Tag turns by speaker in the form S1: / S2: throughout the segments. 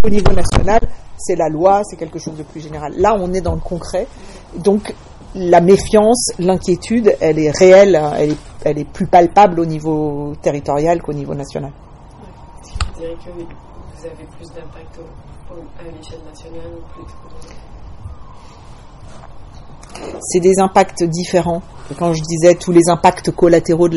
S1: Au niveau national, c'est la loi, c'est quelque chose de plus général. Là, on est dans le concret. Donc, la méfiance, l'inquiétude, elle est réelle, elle est plus palpable au niveau territorial qu'au niveau national.
S2: Je dirais que vous avez plus d'impact à l'échelle nationale ou plus.
S1: C'est des impacts différents. Quand je disais tous les impacts collatéraux de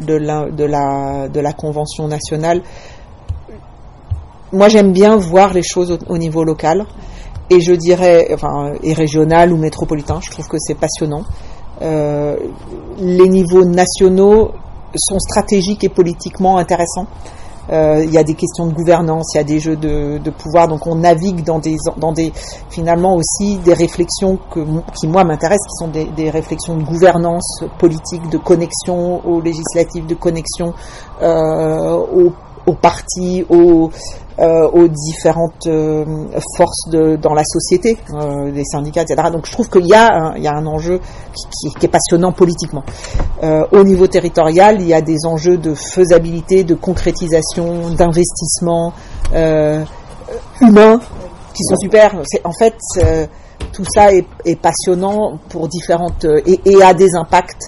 S1: la convention nationale, moi j'aime bien voir les choses au niveau local, et je dirais, et régional ou métropolitain. Je trouve que c'est passionnant. Les niveaux nationaux sont stratégiques et politiquement intéressants. Il y a des questions de gouvernance, il y a des jeux de pouvoir, donc on navigue dans des finalement aussi des réflexions qui moi m'intéressent, qui sont des réflexions de gouvernance politique, de connexion aux législatives, de connexion aux partis, aux différentes forces dans la société, les syndicats, etc. Donc je trouve qu'il y a un enjeu qui est passionnant politiquement. Au niveau territorial, il y a des enjeux de faisabilité, de concrétisation, d'investissement humain qui sont super. En fait, tout ça est passionnant pour différentes et a des impacts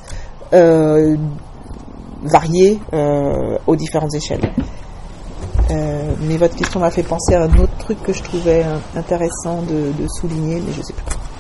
S1: variés aux différentes échelles. Mais votre question m'a fait penser à un autre truc que je trouvais intéressant de souligner, mais je ne sais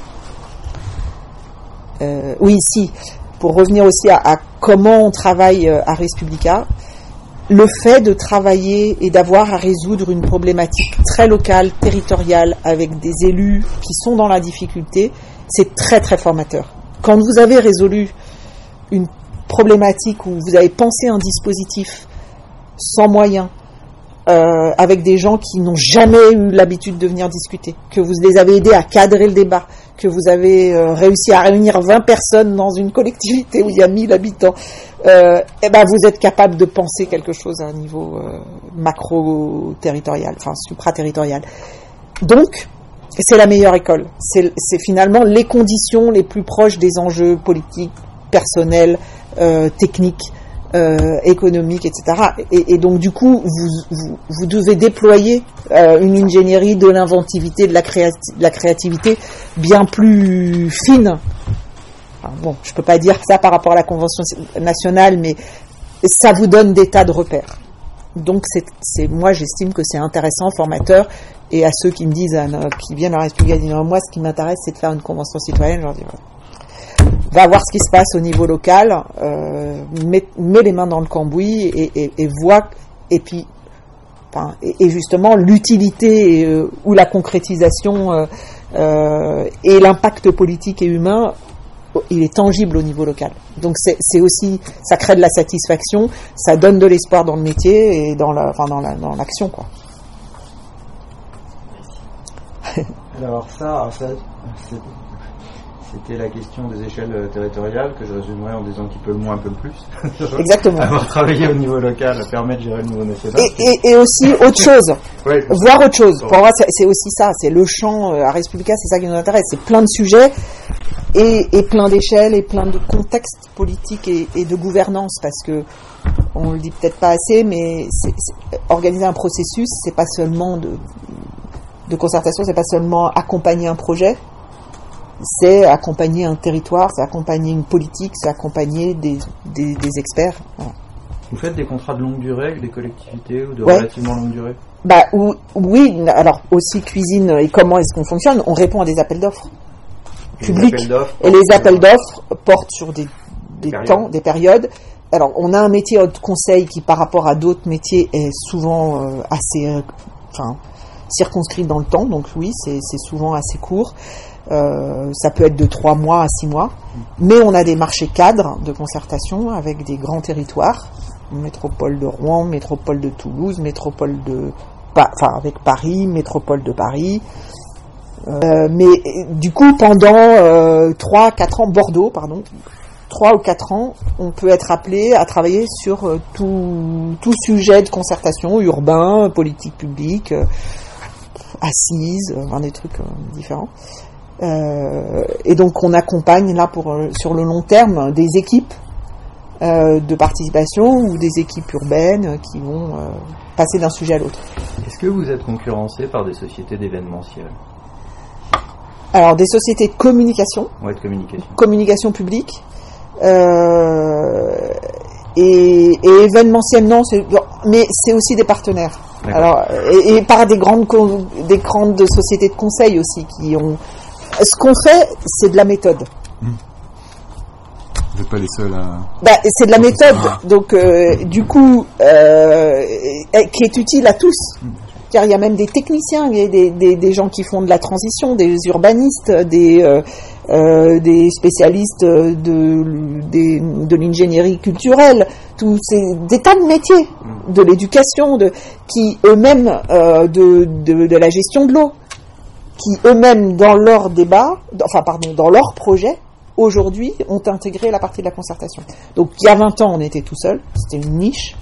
S1: plus. Oui, si, pour revenir aussi à comment on travaille à Res Publica, le fait de travailler et d'avoir à résoudre une problématique très locale, territoriale, avec des élus qui sont dans la difficulté, c'est très très formateur. Quand vous avez résolu une problématique où vous avez pensé un dispositif sans moyens, avec des gens qui n'ont jamais eu l'habitude de venir discuter, que vous les avez aidés à cadrer le débat, que vous avez réussi à réunir 20 personnes dans une collectivité où il y a 1000 habitants, vous êtes capable de penser quelque chose à un niveau macro-territorial, enfin supra-territorial. Donc, c'est la meilleure école. C'est finalement les conditions les plus proches des enjeux politiques, personnels, techniques, économique, etc. Et donc du coup, vous devez déployer une ingénierie, de l'inventivité, de la créativité bien plus fine. Enfin, bon, je peux pas dire ça par rapport à la Convention nationale, mais ça vous donne des tas de repères. Donc moi j'estime que c'est intéressant, formateur, et à ceux qui me disent, qui viennent à la République, disent moi ce qui m'intéresse c'est de faire une convention citoyenne, je leur dis va voir ce qui se passe au niveau local, mets les mains dans le cambouis et vois, et puis et justement l'utilité ou la concrétisation et l'impact politique et humain, il est tangible au niveau local. Donc c'est aussi, ça crée de la satisfaction, ça donne de l'espoir dans le métier et dans l'action, quoi.
S3: Alors c'était la question des échelles territoriales que je résumerais en disant qu'il peut le moins, un peu le plus.
S1: Exactement.
S3: Avoir travaillé au niveau local permet de gérer le niveau national.
S1: Et aussi autre chose.
S3: Ouais,
S1: voir autre chose. Pour moi, c'est aussi ça. C'est le champ à Res Publica, c'est ça qui nous intéresse. C'est plein de sujets et plein d'échelles et plein de contextes politiques et de gouvernance, parce que on le dit peut-être pas assez, mais organiser un processus, c'est pas seulement de concertation, c'est pas seulement accompagner un projet. C'est accompagner un territoire, c'est accompagner une politique, c'est accompagner des experts. Voilà.
S3: Vous faites des contrats de longue durée avec des collectivités ou de relativement longue durée ?
S1: Oui, alors aussi cuisine et comment est-ce qu'on fonctionne, on répond à des appels d'offres publics. Et les appels d'offres portent sur des temps, des périodes. Alors on a un métier de conseil qui par rapport à d'autres métiers est souvent assez circonscrit dans le temps, donc oui, c'est souvent assez court. Ça peut être de 3 mois à 6 mois, mais on a des marchés cadres de concertation avec des grands territoires, métropole de Rouen, métropole de Toulouse, métropole avec Paris, métropole de Paris, mais du coup pendant 3-4 ans, Bordeaux, 3 ou 4 ans, on peut être appelé à travailler sur tout sujet de concertation, urbain, politique publique, assises, des trucs différents. Et donc on accompagne là sur le long terme des équipes de participation ou des équipes urbaines qui vont passer d'un sujet à l'autre.
S3: Est-ce que vous êtes concurrencé par des sociétés d'événementiel ?
S1: Alors, des sociétés de communication,
S3: Ouais, de communication.
S1: communication publique, et événementiel, non, mais c'est aussi des partenaires.
S3: D'accord.
S1: Alors, et par des grandes sociétés de conseil aussi qui ont. Ce qu'on fait, c'est de la méthode.
S4: Vous n'êtes pas les seuls à...
S1: C'est de la méthode, donc du coup, qui est utile à tous. Car il y a même des techniciens, il y a des gens qui font de la transition, des urbanistes, des spécialistes de l'ingénierie culturelle, des tas de métiers, de l'éducation, qui eux-mêmes de la gestion de l'eau, qui eux-mêmes dans leur débat, dans leur projet, aujourd'hui ont intégré la partie de la concertation. Donc il y a 20 ans on était tout seul, c'était une niche.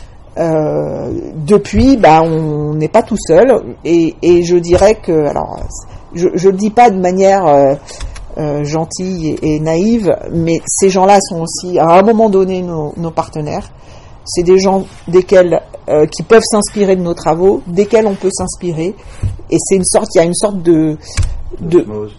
S1: Depuis, on n'est pas tout seul, et je dirais que, alors, je le dis pas de manière gentille et naïve, mais ces gens-là sont aussi, à un moment donné, nos partenaires. C'est des gens qui peuvent s'inspirer de nos travaux, desquels on peut s'inspirer, et il y a une sorte d'osmose,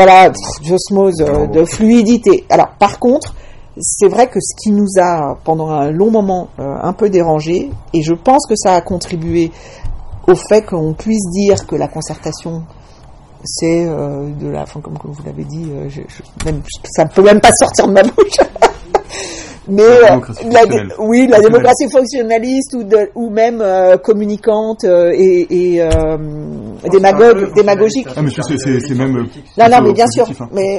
S1: de fluidité. Alors, par contre, c'est vrai que ce qui nous a, pendant un long moment, un peu dérangé, et je pense que ça a contribué au fait qu'on puisse dire que la concertation, c'est comme vous l'avez dit, ça ne peut même pas sortir de ma bouche. Mais la démocratie fonctionnaliste ou même communicante et démagogique.
S4: Ah, mais c'est même.
S1: Non, mais bien sûr.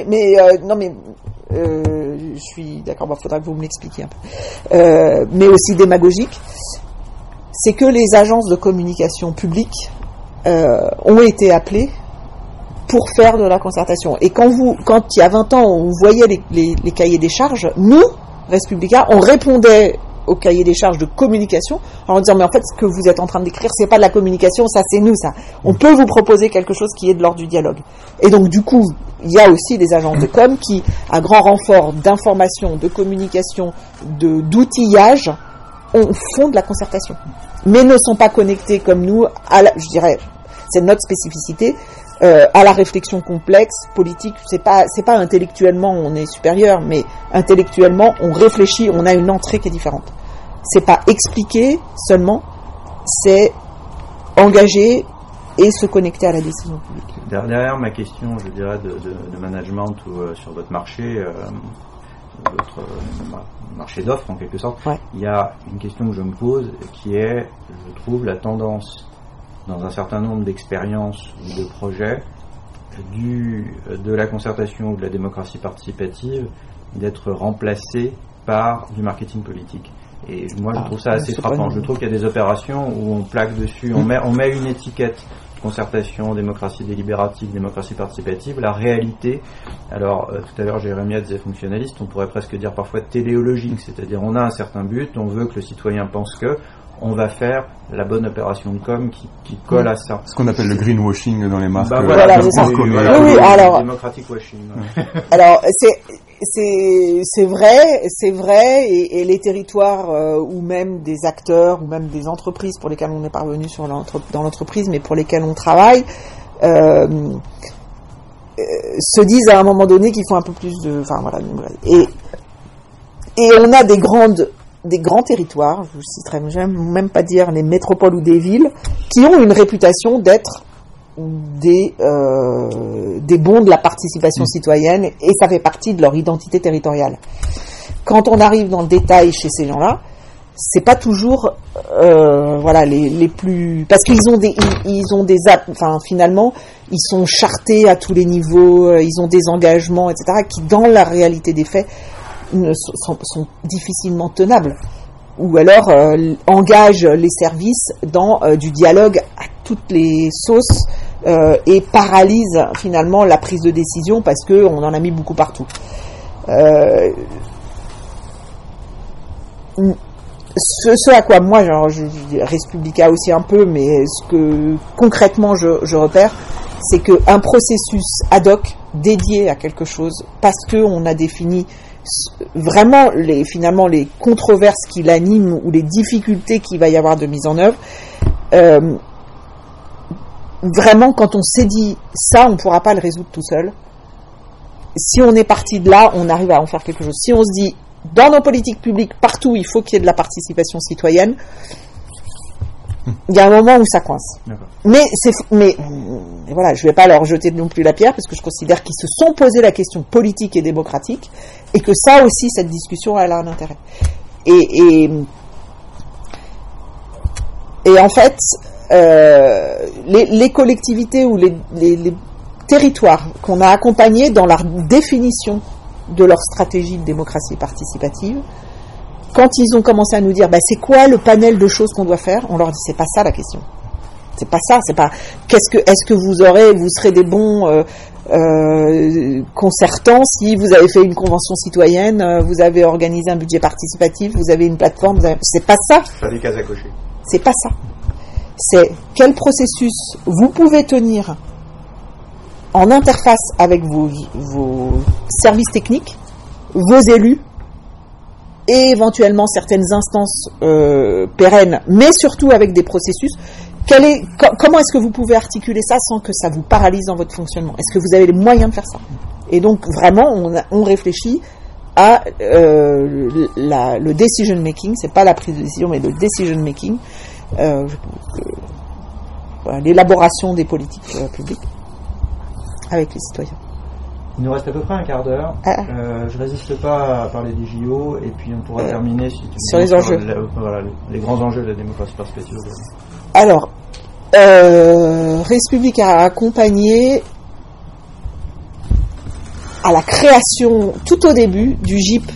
S1: Je suis d'accord, faudra que vous me l'expliquiez un peu. Mais aussi démagogique, c'est que les agences de communication publique ont été appelées pour faire de la concertation. Et quand il y a 20 ans, on voyait les cahiers des charges, nous, Respublica, on répondait au cahier des charges de communication en disant mais en fait ce que vous êtes en train d'écrire c'est pas de la communication, ça c'est nous, ça. On peut vous proposer quelque chose qui est de l'ordre du dialogue. Et donc du coup il y a aussi des agences de com qui, à grand renfort d'information, de communication, d'outillage, font de la concertation, mais ne sont pas connectés comme nous je dirais, c'est notre spécificité, à la réflexion complexe, politique. C'est pas intellectuellement on est supérieur, mais intellectuellement on réfléchit, on a une entrée qui est différente. C'est pas expliquer seulement, c'est engager et se connecter à la décision publique.
S3: Derrière ma question, je dirais, de management ou sur votre marché, votre marché d'offres en quelque sorte,
S1: ouais.
S3: Il y a une question que je me pose qui est, je trouve, la tendance dans un certain nombre d'expériences ou de projets de la concertation ou de la démocratie participative d'être remplacée par du marketing politique. Et moi je trouve ça assez frappant. Je trouve qu'il y a des opérations où on plaque dessus, on met une étiquette concertation, démocratie délibérative, démocratie participative. La réalité, alors tout à l'heure Jérémia disait fonctionnaliste, on pourrait presque dire parfois téléologique, c'est-à-dire on a un certain but, on veut que le citoyen pense que, on va faire la bonne opération de com qui colle à ça.
S4: Ce qu'on appelle le greenwashing dans les marques.
S1: Voilà, c'est ça. Oui, alors.
S3: Démocratic washing.
S1: Alors, c'est vrai, et les territoires, ou même des acteurs, ou même des entreprises pour lesquelles on est parvenu dans l'entreprise, mais pour lesquelles on travaille, se disent à un moment donné qu'il faut un peu plus de, et on a des grands territoires, je ne citerai même pas dire les métropoles ou des villes, qui ont une réputation d'être des bons de la participation citoyenne, et ça fait partie de leur identité territoriale. Quand on arrive dans le détail chez ces gens-là, c'est pas toujours les plus, parce qu'ils ont finalement ils sont chartés à tous les niveaux, ils ont des engagements, etc., qui dans la réalité des faits sont difficilement tenables, ou alors engagent les services dans du dialogue à toutes les sauces, et paralysent finalement la prise de décision parce qu'on en a mis beaucoup partout. Ce à quoi moi, je Respublica aussi un peu, mais ce que concrètement je repère, c'est qu'un processus ad hoc dédié à quelque chose, parce qu'on a défini vraiment finalement les controverses qui l'animent ou les difficultés qu'il va y avoir de mise en œuvre, vraiment quand on s'est dit ça, on ne pourra pas le résoudre tout seul. Si on est parti de là, on arrive à en faire quelque chose. Si on se dit dans nos politiques publiques, partout, il faut qu'il y ait de la participation citoyenne, il y a un moment où ça coince.
S3: D'accord.
S1: Mais voilà, je ne vais pas leur jeter non plus la pierre, parce que je considère qu'ils se sont posé la question politique et démocratique, et que ça aussi, cette discussion, elle a un intérêt. Et en fait, les collectivités ou les territoires qu'on a accompagnés dans la définition de leur stratégie de démocratie participative, quand ils ont commencé à nous dire c'est quoi le panel de choses qu'on doit faire, on leur dit c'est pas ça la question. C'est pas ça, c'est pas est-ce que vous serez des bons concertants si vous avez fait une convention citoyenne, vous avez organisé un budget participatif, vous avez une plateforme, c'est pas ça.
S3: Pas des cases à cocher.
S1: C'est pas ça. C'est quel processus vous pouvez tenir en interface avec vos services techniques, vos élus, et éventuellement certaines instances pérennes, mais surtout avec des processus. Comment est-ce que vous pouvez articuler ça sans que ça vous paralyse dans votre fonctionnement? Est-ce que vous avez les moyens de faire ça? Et donc vraiment, on réfléchit à le decision making. C'est pas la prise de décision, mais le decision making, l'élaboration des politiques publiques avec les citoyens.
S3: Il nous reste à peu près un quart d'heure. Je résiste pas à parler des JO, et puis on pourra terminer si tu
S1: sur les enjeux.
S3: Les grands enjeux de la démocratie participative.
S1: Alors, Respublique a accompagné à la création, tout au début, du GIP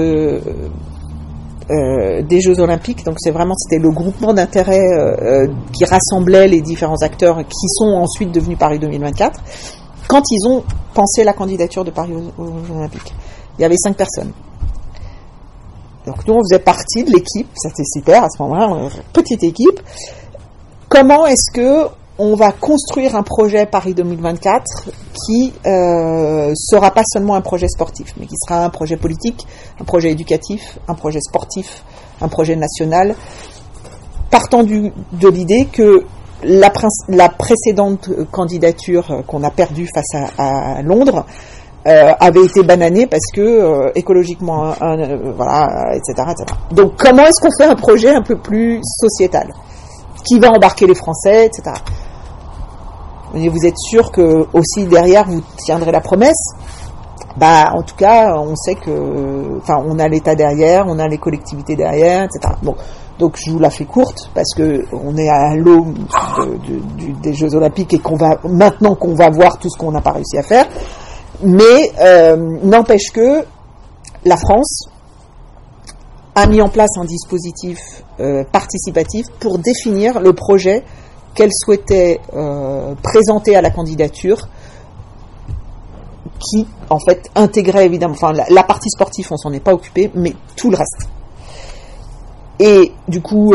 S1: des Jeux Olympiques. Donc c'était le groupement d'intérêt qui rassemblait les différents acteurs qui sont ensuite devenus Paris 2024. Quand ils ont pensé la candidature de Paris aux Jeux Olympiques, il y avait 5 personnes. Donc nous, on faisait partie de l'équipe, c'était super à ce moment-là, petite équipe. Comment est-ce que on va construire un projet Paris 2024 qui sera pas seulement un projet sportif, mais qui sera un projet politique, un projet éducatif, un projet sportif, un projet national, partant de l'idée que la précédente candidature qu'on a perdue face à Londres avait été bananée parce que écologiquement, etc. Donc comment est-ce qu'on fait un projet un peu plus sociétal qui va embarquer les Français, etc. Et vous êtes sûr que aussi derrière vous tiendrez la promesse? En tout cas, on sait que, on a l'État derrière, on a les collectivités derrière, etc. Bon, donc je vous la fais courte parce que on est à l'aube des Jeux Olympiques et maintenant qu'on va voir tout ce qu'on n'a pas réussi à faire. Mais n'empêche que la France a mis en place un dispositif participatif pour définir le projet qu'elle souhaitait présenter à la candidature, qui en fait intégrait évidemment, la partie sportive on s'en est pas occupé, mais tout le reste. Et du coup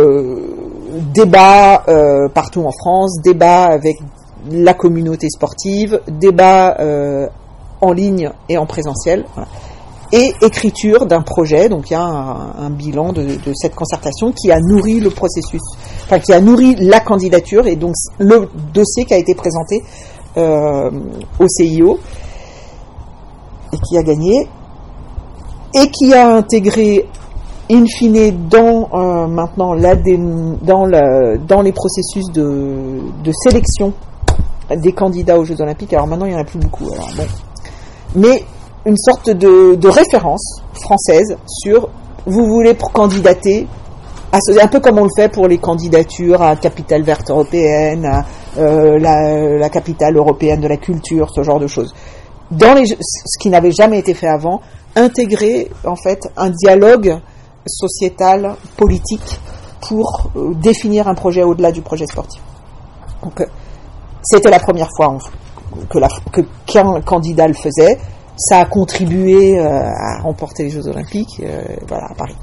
S1: débat partout en France, débat avec la communauté sportive, débat en ligne et en présentiel, voilà. Et écriture d'un projet. Donc il y a un bilan de cette concertation qui a nourri le processus, qui a nourri la candidature, et donc le dossier qui a été présenté au CIO et qui a gagné, et qui a intégré in fine dans maintenant dans les processus de sélection des candidats aux Jeux Olympiques. Alors maintenant il n'y en a plus beaucoup, mais une sorte de référence française sur vous voulez pour candidater, un peu comme on le fait pour les candidatures à capitale verte européenne, à la capitale européenne de la culture, ce genre de choses. Ce qui n'avait jamais été fait avant, intégrer en fait un dialogue sociétal, politique, pour définir un projet au-delà du projet sportif. Donc c'était la première fois qu'un candidat le faisait. Ça a contribué à remporter les Jeux Olympiques, à Paris.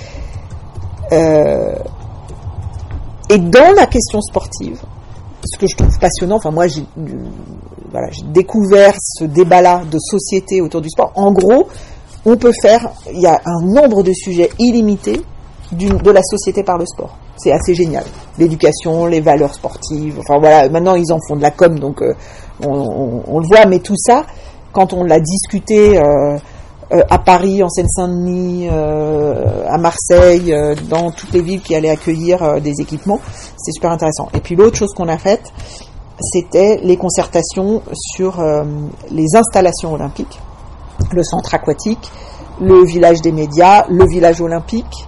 S1: Et dans la question sportive, ce que je trouve passionnant, moi j'ai découvert ce débat-là de société autour du sport. En gros, il y a un nombre de sujets illimités de la société par le sport. C'est assez génial. L'éducation, les valeurs sportives, enfin voilà, maintenant ils en font de la com, donc on le voit, mais tout ça, quand on l'a discuté à Paris, en Seine-Saint-Denis, à Marseille, dans toutes les villes qui allaient accueillir des équipements, c'est super intéressant. Et puis l'autre chose qu'on a faite, c'était les concertations sur les installations olympiques, le centre aquatique, le village des médias, le village olympique.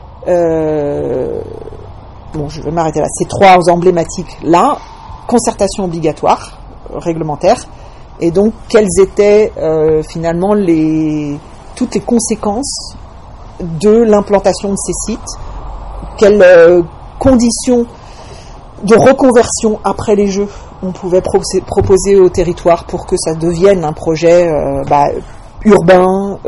S1: Bon, je vais m'arrêter là. Ces 3 emblématiques là, concertation obligatoire, réglementaire, et donc quelles étaient finalement toutes les conséquences de l'implantation de ces sites, quelles conditions de reconversion après les Jeux on pouvait proposer au territoire pour que ça devienne un projet urbain,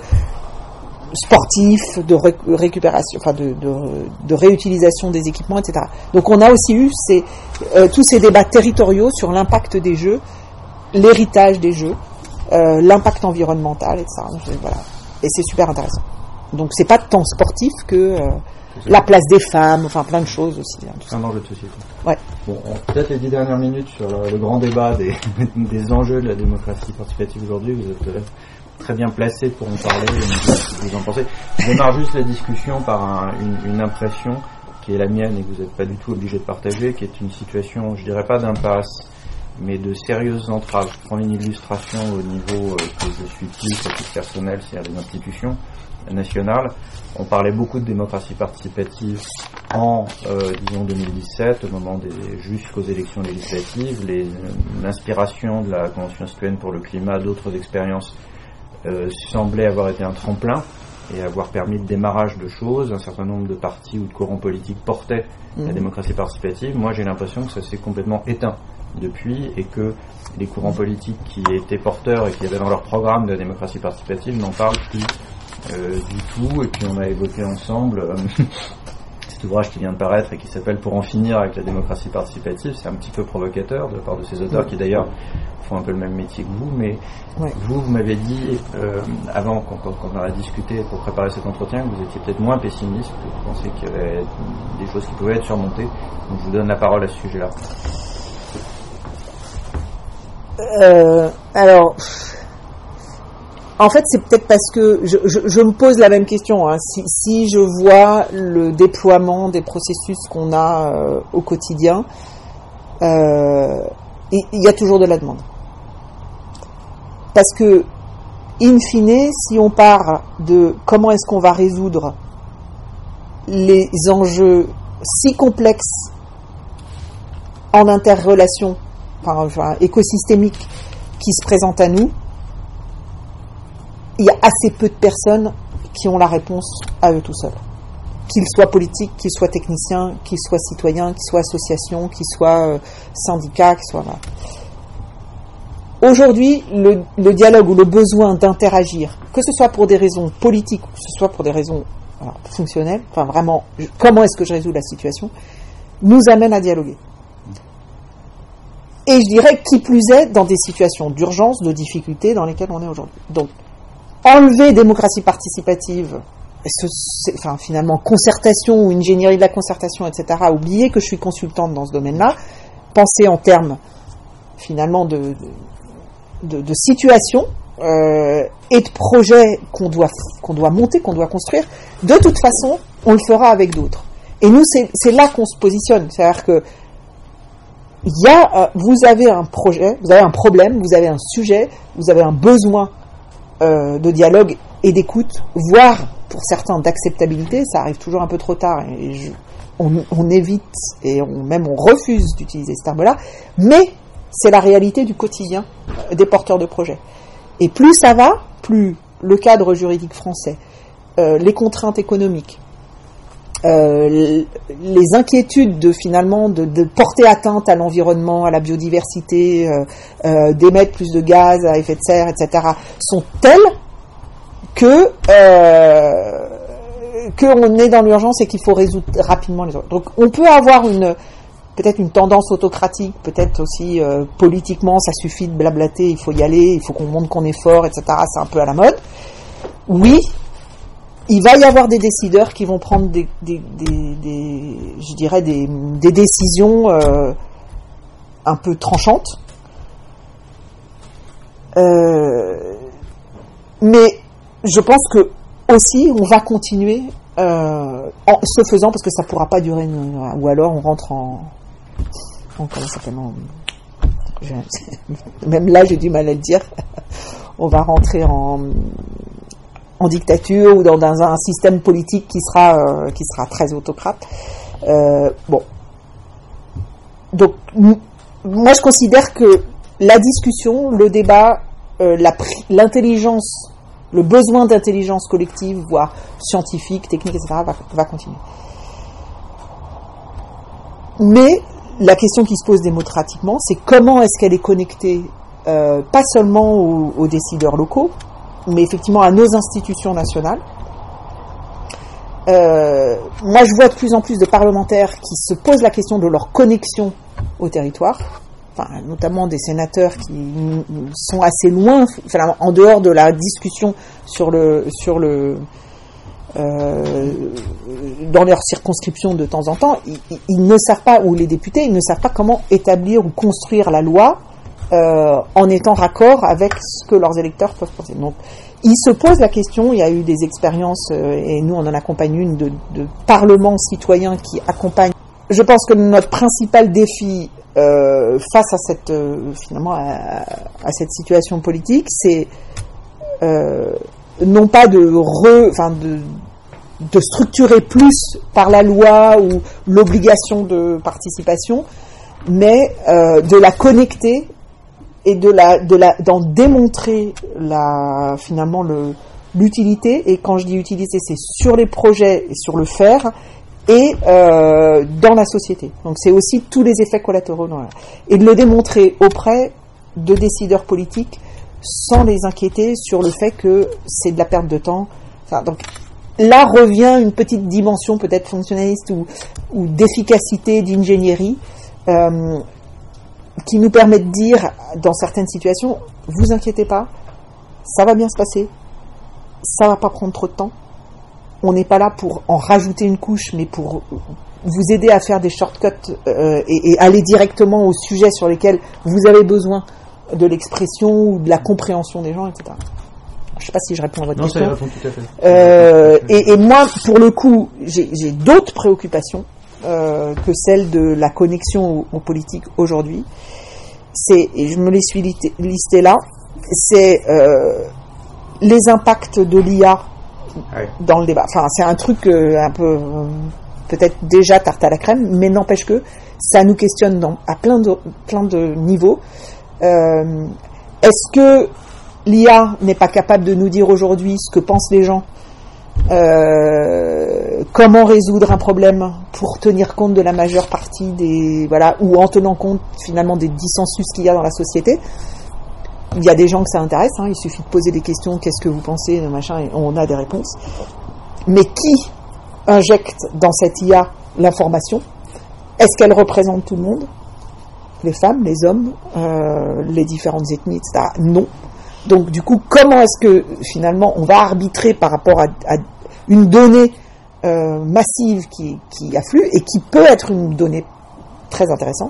S1: sportif, de récupération, enfin de réutilisation des équipements, etc. Donc on a aussi eu tous ces débats territoriaux sur l'impact des Jeux, l'héritage des Jeux, l'impact environnemental, etc. Donc, voilà. Et c'est super intéressant. Donc c'est pas tant sportif que la place des femmes, enfin plein de choses aussi. Hein,
S3: c'est un enjeu de société.
S1: Ouais.
S3: Bon, peut-être les 10 dernières minutes sur le grand débat des enjeux de la démocratie participative aujourd'hui. Vous êtes très bien placé pour en parler et me dire ce que vous en pensez. Je démarre juste la discussion par une impression qui est la mienne et que vous n'êtes pas du tout obligé de partager, qui est une situation, je dirais pas d'impasse, mais de sérieuses entraves. Je prends une illustration au niveau que je suis plus à titre personnel, c'est-à-dire des institutions nationales. On parlait beaucoup de démocratie participative en, disons, 2017, au moment jusqu'aux élections législatives. L'inspiration de la Convention citoyenne pour le climat, d'autres expériences semblait avoir été un tremplin et avoir permis le démarrage de choses. Un certain nombre de partis ou de courants politiques portaient la démocratie participative. Moi, j'ai l'impression que ça s'est complètement éteint depuis et que les courants politiques qui étaient porteurs et qui avaient dans leur programme de la démocratie participative n'en parlent plus du tout. Et puis on a évoqué ensemble cet ouvrage qui vient de paraître et qui s'appelle « Pour en finir avec la démocratie participative ». C'est un petit peu provocateur de la part de ces auteurs qui d'ailleurs font un peu le même métier que vous, mais vous m'avez dit avant, quand on a discuté pour préparer cet entretien, que vous étiez peut-être moins pessimiste, que vous pensiez qu'il y avait des choses qui pouvaient être surmontées. Donc je vous donne la parole à ce sujet-là.
S1: Alors, en fait, c'est peut-être parce que je me pose la même question. Hein. Si je vois le déploiement des processus qu'on a au quotidien, il y a toujours de la demande. Parce que, in fine, si on part de comment est-ce qu'on va résoudre les enjeux si complexes en interrelation, enfin écosystémiques, qui se présentent à nous, il y a assez peu de personnes qui ont la réponse à eux tout seuls. Qu'ils soient politiques, qu'ils soient techniciens, qu'ils soient citoyens, qu'ils soient associations, qu'ils soient syndicats, qu'ils soient... Voilà. Aujourd'hui, le dialogue ou le besoin d'interagir, que ce soit pour des raisons politiques ou que ce soit pour des raisons fonctionnelles, enfin vraiment, comment est-ce que je résous la situation, nous amène à dialoguer. Et je dirais, qui plus est, dans des situations d'urgence, de difficulté dans lesquelles on est aujourd'hui. Donc, enlever démocratie participative, finalement concertation ou ingénierie de la concertation, etc., oublier que je suis consultante dans ce domaine-là, penser en termes, finalement, de situation et de projets qu'on doit monter, qu'on doit construire. De toute façon, on le fera avec d'autres. Et nous, c'est là qu'on se positionne. C'est-à-dire que vous avez un projet, vous avez un problème, vous avez un sujet, vous avez un besoin de dialogue et d'écoute, voire pour certains d'acceptabilité. Ça arrive toujours un peu trop tard et on évite et on refuse d'utiliser ce terme-là, mais c'est la réalité du quotidien des porteurs de projets. Et plus ça va, plus le cadre juridique français, les contraintes économiques, les inquiétudes de porter atteinte à l'environnement, à la biodiversité, d'émettre plus de gaz à effet de serre, etc., sont telles que qu'on est dans l'urgence et qu'il faut résoudre rapidement les autres. Donc on peut avoir peut-être une tendance autocratique, peut-être aussi politiquement, ça suffit de blablater, il faut y aller, il faut qu'on montre qu'on est fort, etc., c'est un peu à la mode. oui, il va y avoir des décideurs qui vont prendre des décisions un peu tranchantes. Mais je pense que aussi on va continuer en ce faisant, parce que ça pourra pas durer, ou alors on rentre en comment ça s'appelle, même là j'ai du mal à le dire, on va rentrer en dictature ou dans un système politique qui sera très autocrate. Bon, donc moi je considère que la discussion, le débat, l'intelligence, le besoin d'intelligence collective, voire scientifique, technique, etc., va continuer. Mais la question qui se pose démocratiquement, c'est comment est-ce qu'elle est connectée, pas seulement aux décideurs locaux, mais effectivement à nos institutions nationales. Moi, je vois de plus en plus de parlementaires qui se posent la question de leur connexion au territoire, enfin, notamment des sénateurs qui sont assez loin, enfin, en dehors de la discussion dans leur circonscription de temps en temps, ils ne savent pas, ou les députés, ils ne savent pas comment établir ou construire la loi en étant raccord avec ce que leurs électeurs peuvent penser. Donc, ils se posent la question, il y a eu des expériences, et nous on en accompagne une, de parlements citoyens qui accompagnent. Je pense que notre principal défi face à cette, finalement, à cette situation politique, c'est non pas de structurer plus par la loi ou l'obligation de participation, mais de la connecter et d'en démontrer finalement l'utilité. Et quand je dis utilité, c'est sur les projets et sur le faire et dans la société. Donc c'est aussi tous les effets collatéraux et de le démontrer auprès de décideurs politiques sans les inquiéter sur le fait que c'est de la perte de temps. Enfin, donc là revient une petite dimension peut-être fonctionnaliste ou d'efficacité, d'ingénierie, qui nous permet de dire dans certaines situations, vous inquiétez pas, ça va bien se passer, ça va pas prendre trop de temps, on n'est pas là pour en rajouter une couche, mais pour vous aider à faire des shortcuts et aller directement au sujet sur lesquels vous avez besoin de l'expression ou de la compréhension des gens, etc. Je ne sais pas si je réponds à votre question.
S3: Non, ça répond tout à fait.
S1: Et moi, pour le coup, j'ai d'autres préoccupations que celle de la connexion aux politiques aujourd'hui. Et je me les suis listées là, c'est les impacts de l'IA dans le débat. Enfin, c'est un truc un peu peut-être déjà tarte à la crème, mais n'empêche que ça nous questionne à plein de niveaux. Est-ce que l'IA n'est pas capable de nous dire aujourd'hui ce que pensent les gens, comment résoudre un problème pour tenir compte de la majeure partie ou en tenant compte finalement des dissensus qu'il y a dans la société? Il y a des gens que ça intéresse, il suffit de poser des questions, qu'est-ce que vous pensez, machin, et on a des réponses. Mais qui injecte dans cette IA l'information? Est-ce qu'elle représente tout le monde? Les femmes, les hommes, les différentes ethnies, etc. Non. Donc du coup, comment est-ce que finalement on va arbitrer par rapport à une donnée massive qui afflue et qui peut être une donnée très intéressante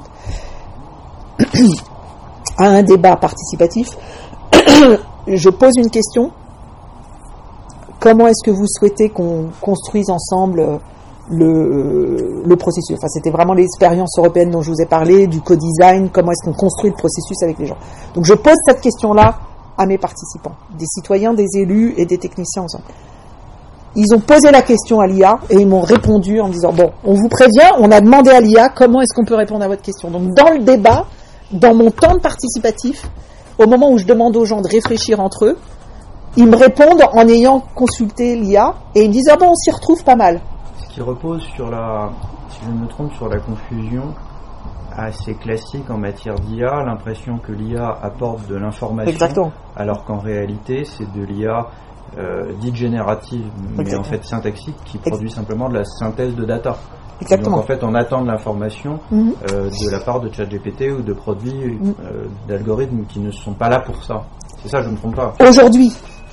S1: à un débat participatif? Je pose une question. Comment est-ce que vous souhaitez qu'on construise ensemble le processus? Enfin, c'était vraiment l'expérience européenne dont je vous ai parlé, du co-design, comment est-ce qu'on construit le processus avec les gens. Donc je pose cette question-là à mes participants, des citoyens, des élus et des techniciens ensemble. Ils ont posé la question à l'IA et ils m'ont répondu en disant, bon, on vous prévient, on a demandé à l'IA comment est-ce qu'on peut répondre à votre question. Donc dans le débat, dans mon temps de participatif, au moment où je demande aux gens de réfléchir entre eux, ils me répondent en ayant consulté l'IA et ils me disent, ah bon, on s'y retrouve pas mal.
S3: Ce qui repose si je me trompe, sur la confusion assez classique en matière d'IA, l'impression que l'IA apporte de l'information.
S1: Exactement.
S3: Alors qu'en réalité, c'est de l'IA dite générative, mais
S1: Exactement.
S3: en fait syntaxique, qui produit simplement de la synthèse de data.
S1: Exactement.
S3: Donc en fait, on attend de l'information de la part de ChatGPT ou de produits d'algorithmes qui ne sont pas là pour ça. C'est ça, je ne me trompe pas.
S1: Aujourd'hui,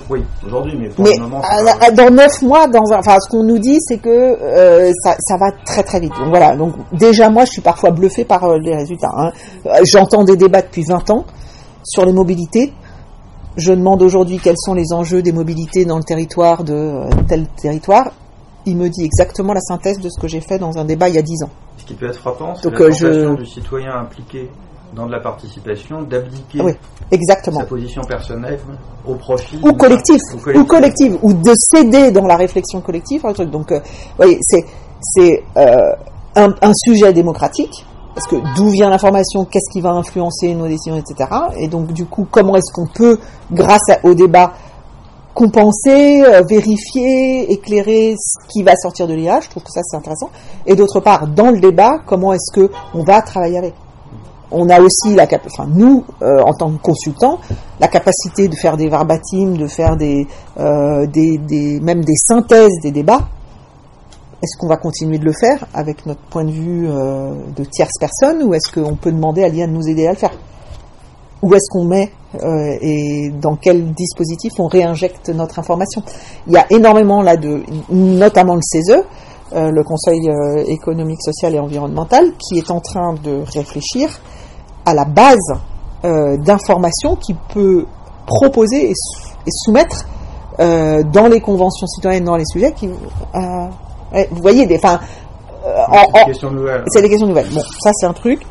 S3: Oui, aujourd'hui, mais pour le moment...
S1: dans 9 mois, ce qu'on nous dit, c'est que ça va très très vite. Donc voilà, donc déjà moi je suis parfois bluffée par les résultats. Hein. J'entends des débats depuis 20 ans sur les mobilités. Je demande aujourd'hui quels sont les enjeux des mobilités dans le territoire de tel territoire. Il me dit exactement la synthèse de ce que j'ai fait dans un débat il y a 10 ans.
S3: Ce qui peut être frappant, c'est la tentation du citoyen impliqué dans de la participation, d'abdiquer sa position personnelle au profit
S1: ou collectif, ou de céder dans la réflexion collective. Donc, voyez, c'est un sujet démocratique, parce que d'où vient l'information, qu'est-ce qui va influencer nos décisions, etc. Et donc, du coup, comment est-ce qu'on peut, grâce au débat, compenser, vérifier, éclairer ce qui va sortir de l'IA. Je trouve que ça c'est intéressant. Et d'autre part, dans le débat, comment est-ce que on va travailler avec? On a aussi nous, en tant que consultants, la capacité de faire des verbatims, de faire même des synthèses des débats. Est-ce qu'on va continuer de le faire avec notre point de vue de tierce personne, ou est-ce qu'on peut demander à l'IA de nous aider à le faire? Où est-ce qu'on met et dans quel dispositif on réinjecte notre information? Il y a énormément là notamment le CESE, le Conseil économique, social et environnemental, qui est en train de réfléchir à la base d'informations qu'il peut proposer et soumettre dans les conventions citoyennes, dans les sujets qui... vous voyez,
S3: c'est des questions nouvelles.
S1: C'est des questions nouvelles. Bon, ça c'est un truc.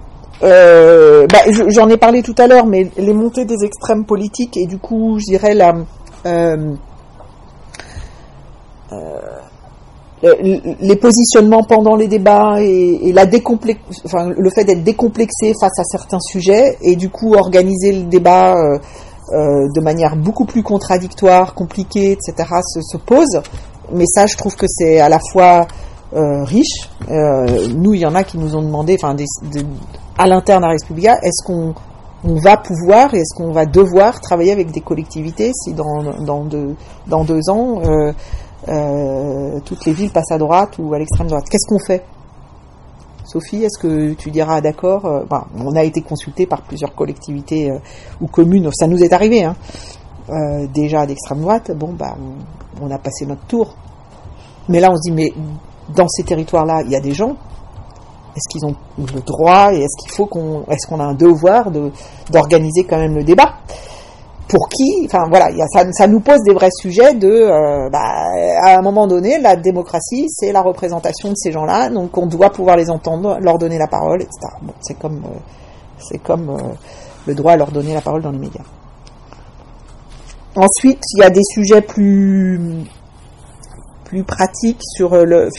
S1: J'en ai parlé tout à l'heure, mais les montées des extrêmes politiques et du coup, je dirais les positionnements pendant les débats et le fait d'être décomplexé face à certains sujets et du coup organiser le débat de manière beaucoup plus contradictoire, compliquée, etc. se pose. Mais ça, je trouve que c'est à la fois riche. Nous, il y en a qui nous ont demandé, à l'interne à Respublica, est-ce qu'on va pouvoir et est-ce qu'on va devoir travailler avec des collectivités si dans 2 ans toutes les villes passent à droite ou à l'extrême droite? Qu'est-ce qu'on fait? Sophie, est-ce que tu diras d'accord? On a été consulté par plusieurs collectivités ou communes, ça nous est arrivé, déjà d'extrême droite. On a passé notre tour. Mais là, on se dit, mais dans ces territoires-là, il y a des gens. Est-ce qu'ils ont le droit et est-ce qu'on a un devoir d'organiser quand même le débat? Pour qui? Ça nous pose des vrais sujets à un moment donné, la démocratie, c'est la représentation de ces gens-là, donc on doit pouvoir les entendre, leur donner la parole, etc. Bon, c'est comme le droit à leur donner la parole dans les médias. Ensuite, il y a des sujets plus pratiques sur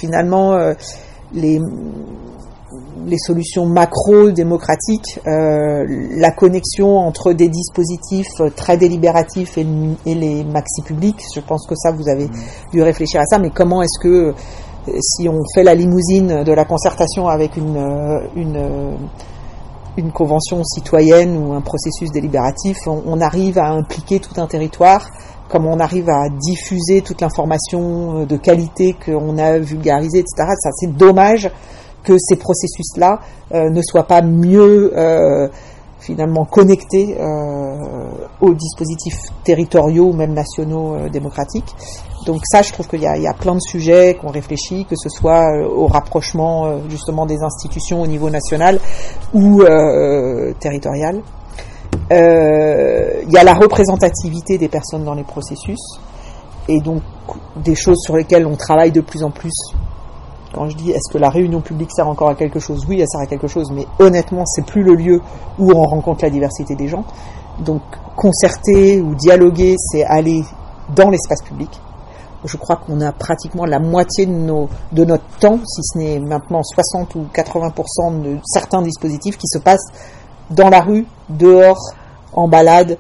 S1: les solutions macro-démocratiques, la connexion entre des dispositifs très délibératifs et les maxi publics. Je pense que ça, vous avez dû réfléchir à ça, mais comment est-ce que, si on fait la limousine de la concertation avec une convention citoyenne ou un processus délibératif, on arrive à impliquer tout un territoire, comment on arrive à diffuser toute l'information de qualité qu'on a vulgarisée, etc. Ça, c'est dommage que ces processus-là ne soient pas mieux finalement connectés aux dispositifs territoriaux ou même nationaux démocratiques. Donc ça, je trouve qu'il y a plein de sujets qu'on réfléchit, que ce soit au rapprochement justement des institutions au niveau national ou territorial. Il y a la représentativité des personnes dans les processus et donc des choses sur lesquelles on travaille de plus en plus. Quand je dis est-ce que la réunion publique sert encore à quelque chose? Oui, elle sert à quelque chose, mais honnêtement, c'est plus le lieu où on rencontre la diversité des gens. Donc, concerter ou dialoguer, c'est aller dans l'espace public. Je crois qu'on a pratiquement la moitié de notre temps, si ce n'est maintenant 60 ou 80% de certains dispositifs qui se passent dans la rue, dehors, en balade.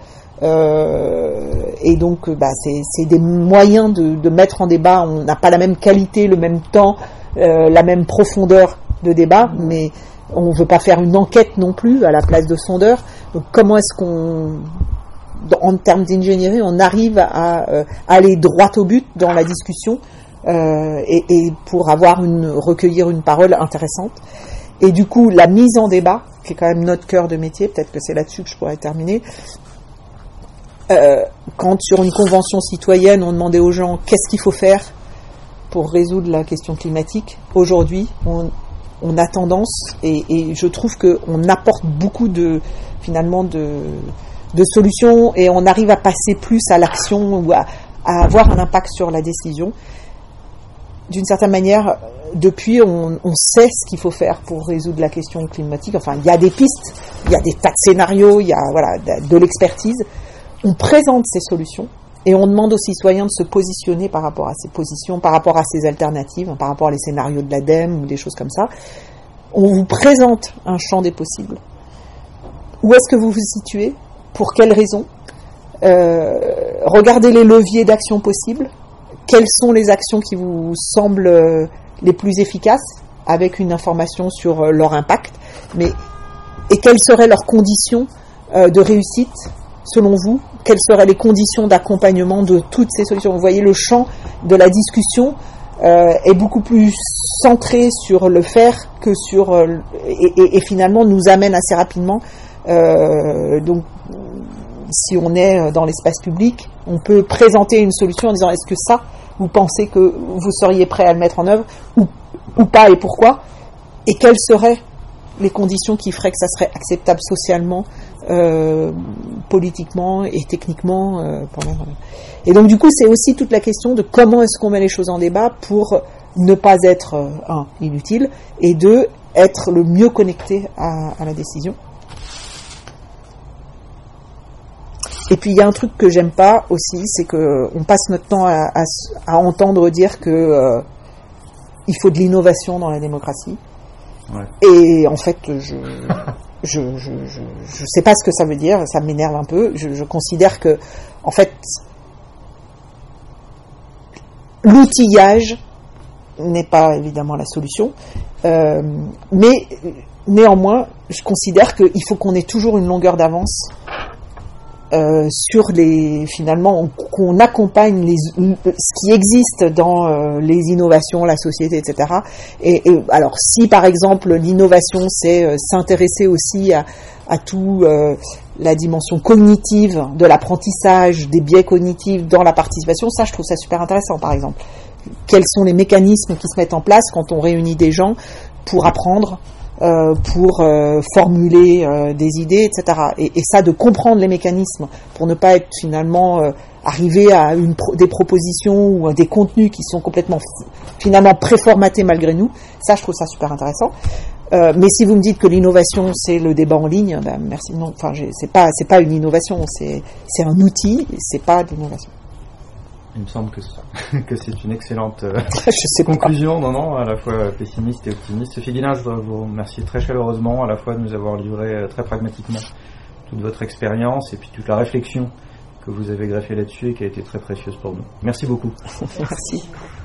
S1: Et donc, c'est des moyens de mettre en débat. On n'a pas la même qualité, le même temps, la même profondeur de débat, mais on ne veut pas faire une enquête non plus à la place de sondeurs. Donc comment est-ce qu'on, en termes d'ingénierie, on arrive à aller droit au but dans la discussion et pour recueillir une parole intéressante. Et du coup, la mise en débat, qui est quand même notre cœur de métier, peut-être que c'est là-dessus que je pourrais terminer, Quand sur une convention citoyenne, on demandait aux gens qu'est-ce qu'il faut faire pour résoudre la question climatique, aujourd'hui, on a tendance, et je trouve qu'on apporte beaucoup de solutions, et on arrive à passer plus à l'action ou à avoir un impact sur la décision. D'une certaine manière, depuis, on sait ce qu'il faut faire pour résoudre la question climatique. Enfin, il y a des pistes, il y a des tas de scénarios, il y a de l'expertise. On présente ces solutions et on demande aux citoyens de se positionner par rapport à ces positions, par rapport à ces alternatives, par rapport aux scénarios de l'ADEME ou des choses comme ça. On vous présente un champ des possibles. Où est-ce que vous vous situez ? Pour quelles raisons ? Regardez les leviers d'action possibles. Quelles sont les actions qui vous semblent les plus efficaces, avec une information sur leur impact, et quelles seraient leurs conditions de réussite, selon vous ? Quelles seraient les conditions d'accompagnement de toutes ces solutions ? Vous voyez, le champ de la discussion est beaucoup plus centré sur le faire que sur... et finalement nous amène assez rapidement. Donc, si on est dans l'espace public, on peut présenter une solution en disant est-ce que ça, vous pensez que vous seriez prêt à le mettre en œuvre ou pas, et pourquoi, et quelles seraient les conditions qui feraient que ça serait acceptable socialement, politiquement et techniquement. Et donc du coup c'est aussi toute la question de comment est-ce qu'on met les choses en débat pour ne pas être inutile, et deux, être le mieux connecté à la décision. Et puis il y a un truc que j'aime pas aussi, c'est que on passe notre temps à entendre dire que il faut de l'innovation dans la démocratie.
S3: Ouais.
S1: Et en fait, je sais pas ce que ça veut dire, ça m'énerve un peu. Je considère que, en fait, l'outillage n'est pas évidemment la solution, mais néanmoins, je considère qu'il faut qu'on ait toujours une longueur d'avance sur finalement, qu'on accompagne ce qui existe dans les innovations, la société, etc. Et alors, si par exemple l'innovation c'est s'intéresser aussi à tout la dimension cognitive de l'apprentissage, des biais cognitifs dans la participation, ça je trouve ça super intéressant. Par exemple, quels sont les mécanismes qui se mettent en place quand on réunit des gens pour apprendre, pour formuler des idées, etc. Et ça, de comprendre les mécanismes pour ne pas être finalement arrivé à des propositions ou à des contenus qui sont complètement finalement préformatés malgré nous, ça je trouve ça super intéressant. Mais si vous me dites que l'innovation c'est le débat en ligne, ben merci, non, enfin c'est pas une innovation, c'est un outil, c'est pas de l'innovation.
S3: Il me semble que c'est une excellente conclusion, non, à la fois pessimiste et optimiste. Sophie Guilin, je voudrais vous remercier très chaleureusement, à la fois de nous avoir livré très pragmatiquement toute votre expérience et puis toute la réflexion que vous avez greffée là-dessus et qui a été très précieuse pour nous. Merci beaucoup.
S1: Merci.